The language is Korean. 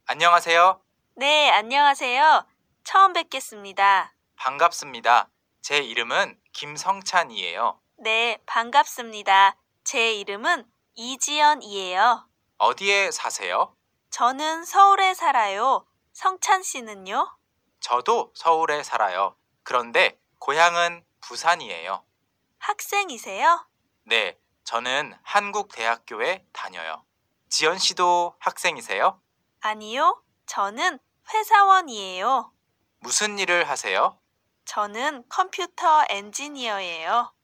안녕하세요. 네, 안녕하세요. 처음 뵙겠습니다. 반갑습니다. 제 이름은 김성찬이에요. 네, 반갑습니다. 제 이름은 이지연이에요. 어디에 사세요? 저는 서울에 살아요. 성찬 씨는요? 저도 서울에 살아요. 그런데 고향은 부산이에요. 학생이세요? 네, 저는 한국대학교에 다녀요. 지연 씨도 학생이세요? 아니요, 저는 회사원이에요. 무슨 일을 하세요? 저는 컴퓨터 엔지니어예요.